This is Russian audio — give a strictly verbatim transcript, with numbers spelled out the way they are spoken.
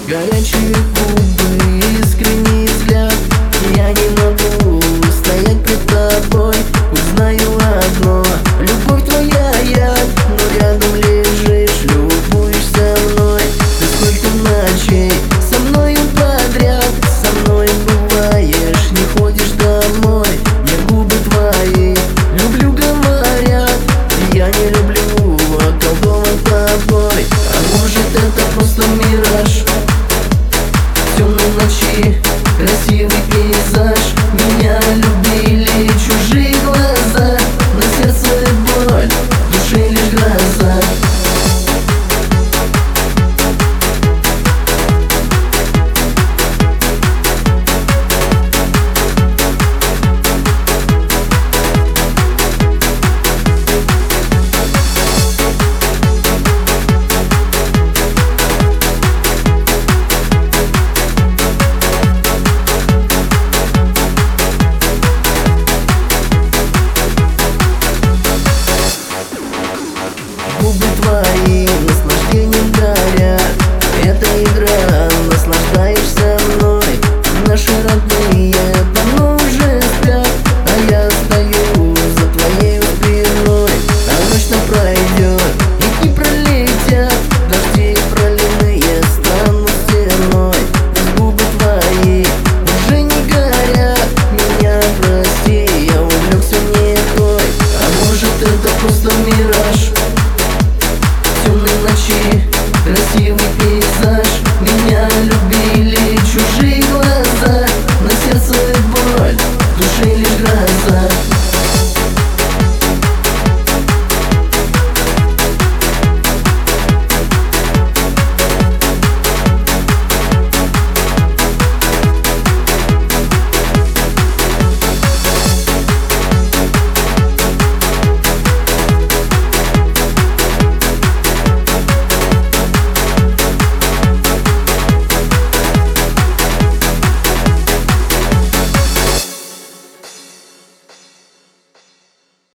Горячие губы, искренний взгляд. Я не могу стоять пред тобой. Узнаю одно: любовь твоя яд, но рядом лежишь, любуешься мной. Ты сколько ночей со мною подряд, со мной бываешь, не ходишь домой. Я губы твои люблю, говорят, я не люблю, околдован тобой. А может, это просто мираж в темной ночи, красивый пейзаж. Меня любили чужие глаза, на сердце боль, в душе лишь гроза. Губы твои наслаждением горят. Это игра,